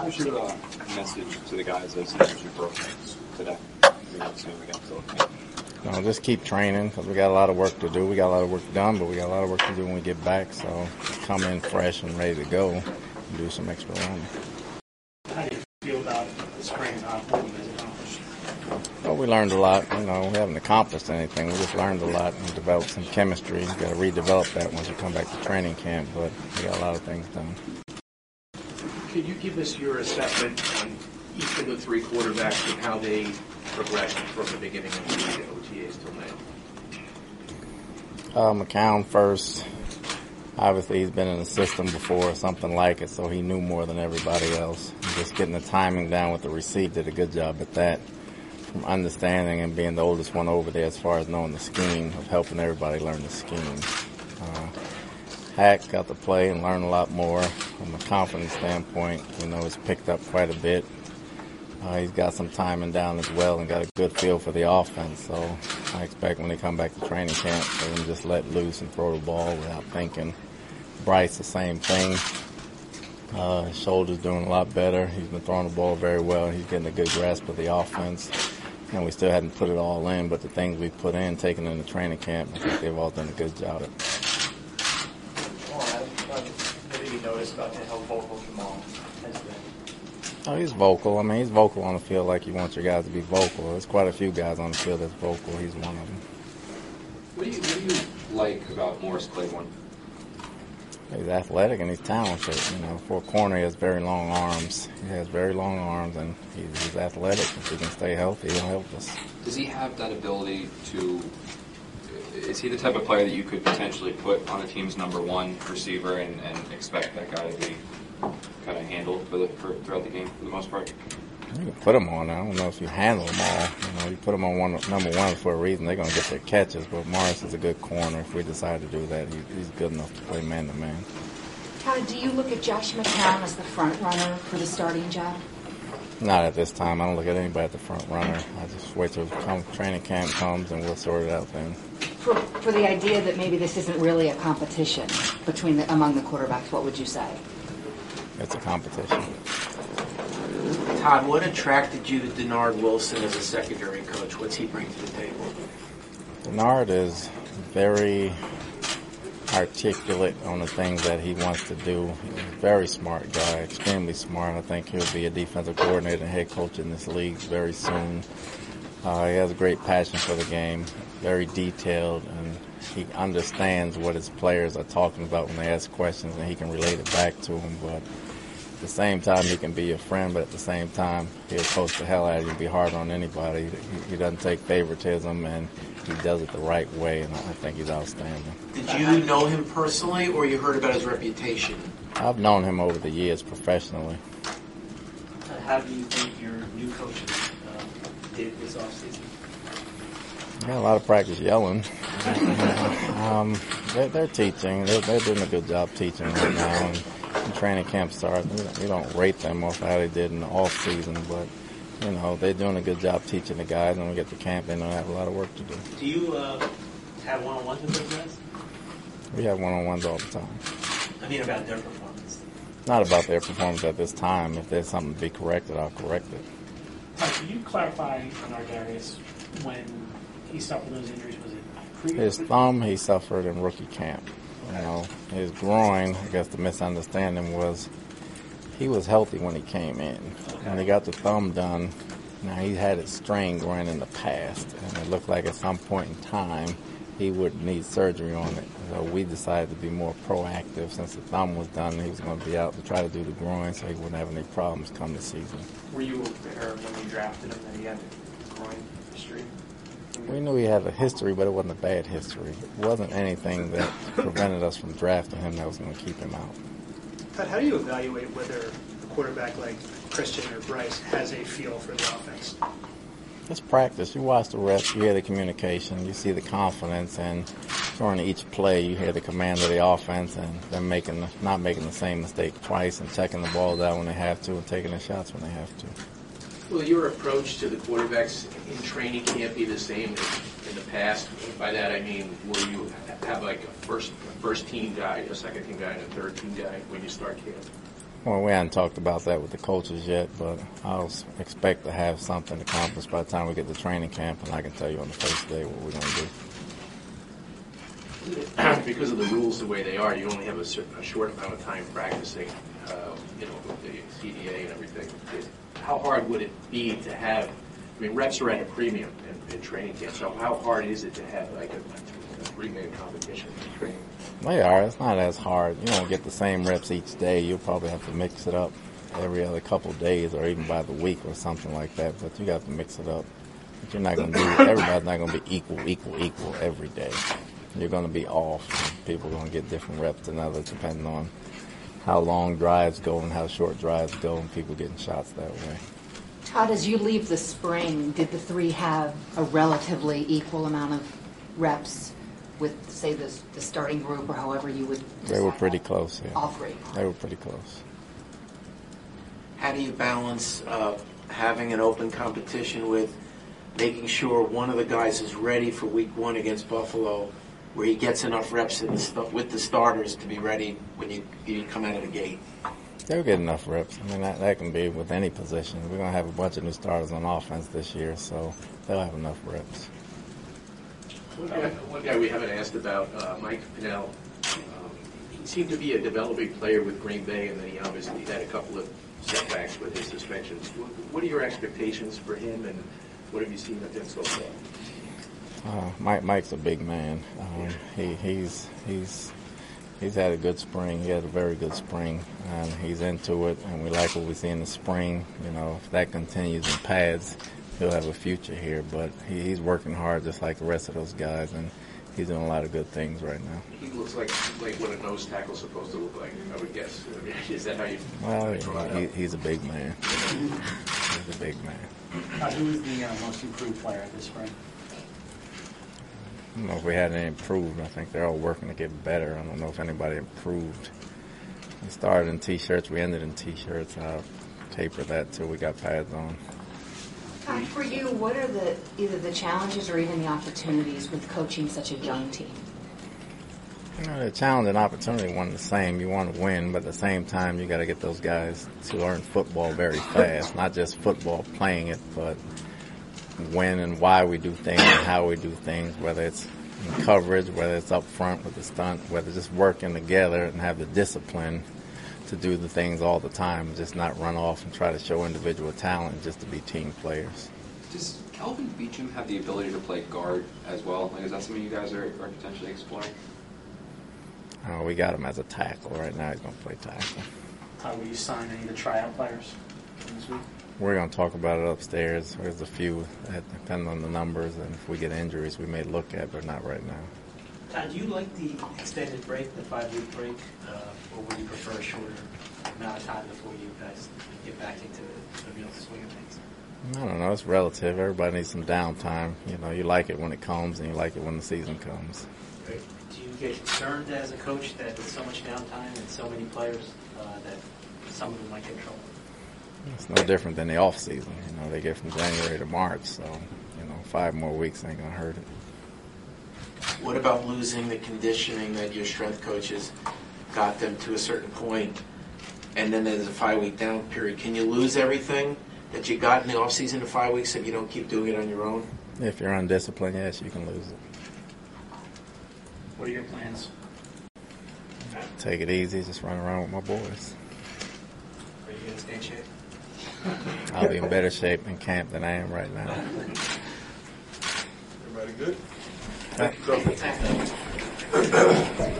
was your message to the guys as soon as you broke today? Just keep training because we got a lot of work to do. We got a lot of work done, but we got a lot of work to do when we get back. So come in fresh and ready to go and do some extra running. How do you feel about the spring and what you guys accomplished? Well, we learned a lot. We haven't accomplished anything. We just learned a lot and developed some chemistry. You got to redevelop that once you come back to training camp, but we got a lot of things done. Could you give us your assessment on each of the three quarterbacks and how they progressed from the beginning of the OTAs till now? McCown first. Obviously, he's been in the system before, something like it, so he knew more than everybody else. Just getting the timing down with the receiver, did a good job at that. From understanding and being the oldest one over there as far as knowing the scheme, of helping everybody learn the scheme. Hack got to play and learn a lot more. From a confidence standpoint, he's picked up quite a bit. He's got some timing down as well and got a good feel for the offense. So I expect when they come back to training camp, they can just let loose and throw the ball without thinking. Bryce, the same thing. His shoulder's doing a lot better. He's been throwing the ball very well. He's getting a good grasp of the offense. And we still hadn't put it all in, but the things we put in, taken in the training camp, I think they've all done a good job at it. What did you notice about how vocal Jamal has been? Oh, he's vocal. He's vocal on the field like you want your guys to be vocal. There's quite a few guys on the field that's vocal. He's one of them. What do you like about Morris Claiborne? He's athletic and he's talented. For a corner, he has very long arms. He has very long arms, and he's athletic. If he can stay healthy, he'll help us. Does he have that ability to? Is he the type of player that you could potentially put on a team's number one receiver and expect that guy to be kind of handled throughout the game for the most part? You can put him on. I don't know if you handle them all. You put them on number one for a reason. They're going to get their catches. But Morris is a good corner. If we decide to do that, he's good enough to play man-to-man. Todd, do you look at Josh McCown as the front runner for the starting job? Not at this time. I don't look at anybody at the front runner. I just wait till training camp comes and we'll sort it out then. For the idea that maybe this isn't really a competition among the quarterbacks, what would you say? It's a competition. Todd, what attracted you to Denard Wilson as a secondary coach? What's he bring to the table? Denard is very articulate on the things that he wants to do. He's a very smart guy, extremely smart. I think he'll be a defensive coordinator and head coach in this league very soon. He has a great passion for the game, very detailed, and he understands what his players are talking about when they ask questions, and he can relate it back to them. But at the same time, he can be your friend, but at the same time, he'll coach the hell out of you and be hard on anybody. He doesn't take favoritism, and he does it the right way, and I think he's outstanding. Did you know him personally, or you heard about his reputation? I've known him over the years professionally. How do you think your new coaches did this offseason? Yeah, a lot of practice yelling. They're teaching. They're doing a good job teaching right now. And when training camp starts, we don't rate them off how they did in the off season, but they're doing a good job teaching the guys. And when we get to camp, they know they have a lot of work to do. Do you have one-on-ones with those guys? We have one-on-ones all the time. About their performance. Not about their performance at this time. If there's something to be corrected, I'll correct it. Can you clarify on Ardarius when he suffered those injuries? Was it his thumb? He suffered in rookie camp. His groin. I guess the misunderstanding was he was healthy when he came in. When he got the thumb done, he had it strained groin in the past, and it looked like at some point in time he would need surgery on it. So we decided to be more proactive. Since the thumb was done, he was going to be out to try to do the groin so he wouldn't have any problems come the season. Were you aware when you drafted him that he had a groin history? We knew he had a history, but it wasn't a bad history. It wasn't anything that prevented us from drafting him that was going to keep him out. But how do you evaluate whether a quarterback like Christian or Bryce has a feel for the offense? It's practice. You watch the reps, you hear the communication, you see the confidence, and during each play you hear the command of the offense and them not making the same mistake twice and checking the ball down when they have to and taking the shots when they have to. Will your approach to the quarterbacks in training camp be the same as in the past? By that I mean, will you have like a first team guy, a second team guy, and a third team guy when you start camp? Well, we haven't talked about that with the coaches yet, but I'll expect to have something accomplished by the time we get to training camp, and I can tell you on the first day what we're going to do. Because of the rules the way they are, you only have a short amount of time practicing, with the CDA and everything. How hard would it be to have, reps are at a premium in training camp, so how hard is it to have like a 3-man competition in training? They are. It's not as hard. You don't get the same reps each day. You'll probably have to mix it up every other couple of days or even by the week or something like that, but you got to mix it up. But you're not going to do, everybody's not going to be equal every day. You're going to be off. People are going to get different reps than others depending on how long drives go and how short drives go, and people getting shots that way. Todd, as you leave the spring, did the three have a relatively equal amount of reps with, say, the starting group or however you would decide? They were pretty close, yeah. All three? They were pretty close. How do you balance having an open competition with making sure one of the guys is ready for week 1 against Buffalo, where he gets enough reps with the starters to be ready when you come out of the gate? They'll get enough reps. That can be with any position. We're going to have a bunch of new starters on offense this year, so they'll have enough reps. One guy we haven't asked about, Mike Pinnell. He seemed to be a developing player with Green Bay, and then he obviously had a couple of setbacks with his suspensions. What are your expectations for him, and what have you seen of him so far? Mike's a big man. He's had a good spring. He had a very good spring, and he's into it. And we like what we see in the spring. If that continues in pads, he'll have a future here. But he's working hard, just like the rest of those guys, and he's doing a lot of good things right now. He looks like what a nose tackle's supposed to look like, I would guess. Is that how you? Well, he's a big man. He's a big man. Who is the most improved player this spring? I don't know if we had any improved. I think they're all working to get better. I don't know if anybody improved. We started in T-shirts. We ended in T-shirts. I'll taper that till we got pads on. Todd, for you, what are either the challenges or even the opportunities with coaching such a young team? The challenge and opportunity one the same. You want to win, but at the same time, you got to get those guys to learn football very fast. Not just football, playing it, but when and why we do things and how we do things, whether it's in coverage, whether it's up front with the stunt, whether just working together and have the discipline to do the things all the time, just not run off and try to show individual talent, just to be team players. Does Kelvin Beachum have the ability to play guard as well? Is that something you guys are potentially exploring? We got him as a tackle right now. He's going to play tackle. Todd, will you sign any of the tryout players this week? We're going to talk about it upstairs. There's a few that depend on the numbers, and if we get injuries, we may look at, but not right now. Todd, do you like the extended break, the 5-week break, or would you prefer a shorter amount of time before you guys get back into the real swing of things? I don't know. It's relative. Everybody needs some downtime. You like it when it comes, and you like it when the season comes. Do you get concerned as a coach that with so much downtime and so many players that some of them might get in trouble? It's no different than the off season. They get from January to March, so 5 more weeks ain't gonna hurt it. What about losing the conditioning that your strength coaches got them to a certain point, and then there's a 5-week down period? Can you lose everything that you got in the off season in 5 weeks if you don't keep doing it on your own? If you're undisciplined, yes, you can lose it. What are your plans? Take it easy, just run around with my boys. Are you going to stay in shape? I'll be in better shape in camp than I am right now. Everybody good? Thank you.